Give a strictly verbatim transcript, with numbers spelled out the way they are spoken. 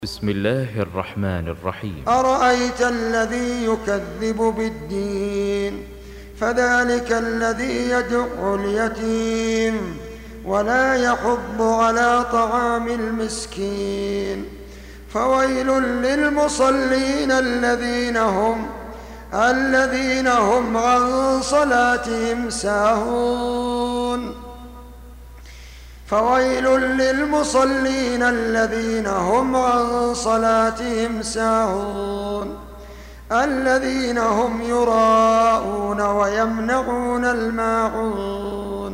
بسم الله الرحمن الرحيم. أرأيت الذي يكذب بالدين فذلك الذي يدع اليتيم ولا يحض على طعام المسكين فويل للمصلين الذين هم الذين هم عن صلاتهم ساهون فويل للمصلين الذين هم عن صلاتهم ساهون الذين هم يراءون ويمنعون الماعون